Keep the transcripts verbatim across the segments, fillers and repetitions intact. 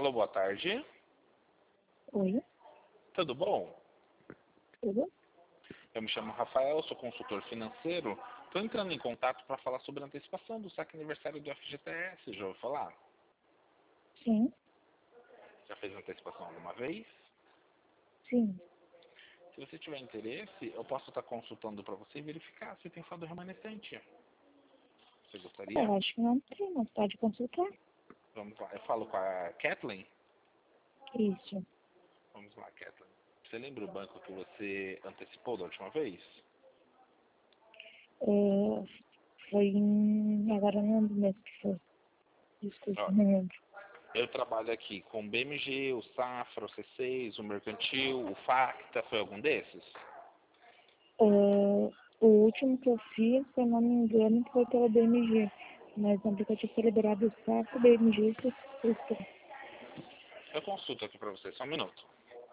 Alô, boa tarde. Oi, Tudo bom? tudo? Eu me chamo Rafael, sou consultor financeiro. Estou entrando em contato para falar sobre a antecipação do saque aniversário do F G T S. Já ouviu falar? Sim, Já fez antecipação alguma vez? sim. Se você tiver interesse, eu posso estar consultando para você e verificar se tem saldo remanescente. Você gostaria? Eu acho que não tem, mas pode consultar. Vamos lá. Eu falo com a Kathleen. Isso. Vamos lá, Kathleen. Você lembra o banco que você antecipou da última vez? É, foi em... Agora não lembro mesmo que foi. Desculpa, Ó, não lembro. eu trabalho aqui com o B M G, o Safra, o C seis, o Mercantil, o Facta. Foi algum desses? É, o último que eu fiz, se eu não me engano, foi pela B M G. Mas o aplicativo foi liberado do saco, B M G, e Cisco. Eu consulto aqui para você, só um minuto.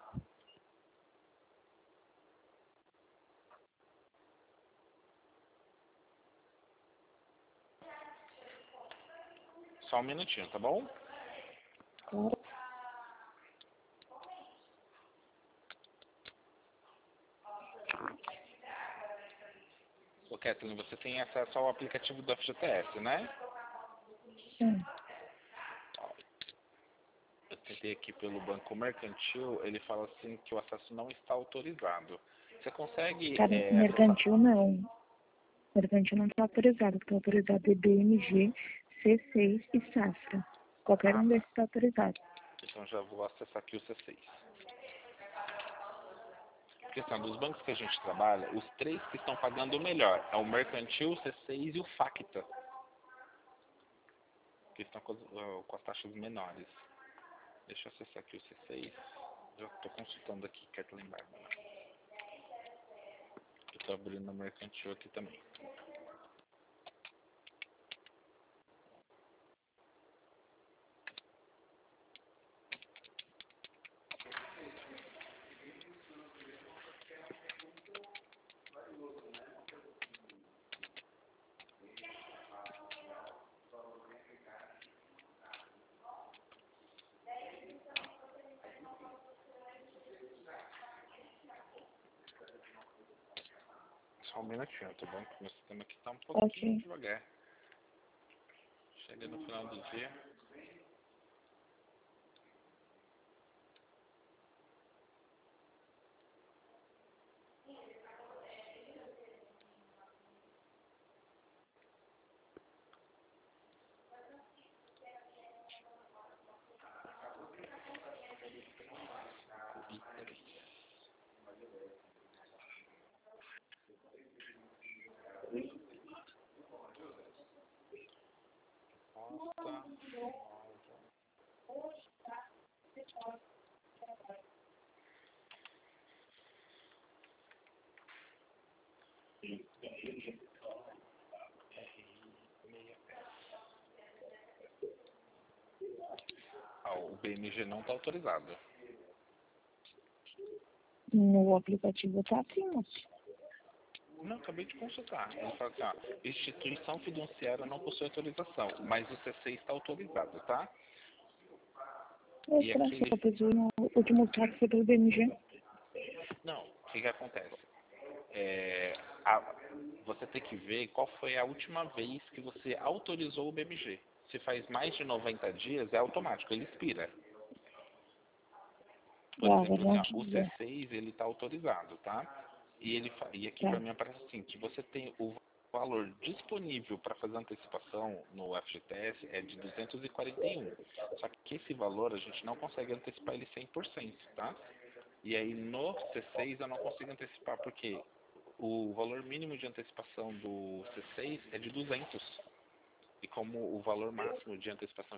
Só um minutinho, tá bom? Claro. Ô, Kathleen, você tem acesso ao aplicativo do F G T S, né? Sim. Ó, eu tentei aqui pelo Banco Mercantil, ele fala assim que o acesso não está autorizado. Você consegue Cara, é, acessar... mercantil não. Mercantil não está autorizado. Está autorizado é B M G, C seis e Safra. Qualquer Ah, um tá. desses está autorizado. Então já vou acessar aqui o C seis. Questão dos bancos que a gente trabalha, os três que estão pagando o melhor é o Mercantil, o C seis e o Facta, que estão com as, uh, com as taxas menores. Deixa eu acessar aqui o C seis. Já estou consultando aqui, Kathleen Bárbara. Eu estou abrindo o Mercantil aqui também. Só um minutinho, tá bom? Porque meu sistema aqui está um pouquinho Ok. devagar. Chega no final do dia. E três. Posta. Ah, o B M G não está autorizado. No aplicativo tá assim, moço. Não, acabei de consultar. Ele fala assim, ó, instituição fiduciária não possui autorização, mas o C seis está autorizado, tá? É E estranho, aqui se eu ele... fiz o último saque foi pelo B M G. Não, o que que acontece? É, a- você tem que ver qual foi a última vez que você autorizou o B M G. Se faz mais de noventa dias, é automático, ele expira. Por Ah, exemplo, assim, ó, verdade, o C é. seis ele está autorizado, tá? E, ele, fa- e aqui para Tá. mim aparece assim, que você tem o valor disponível para fazer antecipação no F G T S é de duzentos e quarenta e um. Só que esse valor a gente não consegue antecipar ele cem por cento, tá? E aí no C seis eu não consigo antecipar porque o valor mínimo de antecipação do C seis é de duzentos. E como o valor máximo de antecipação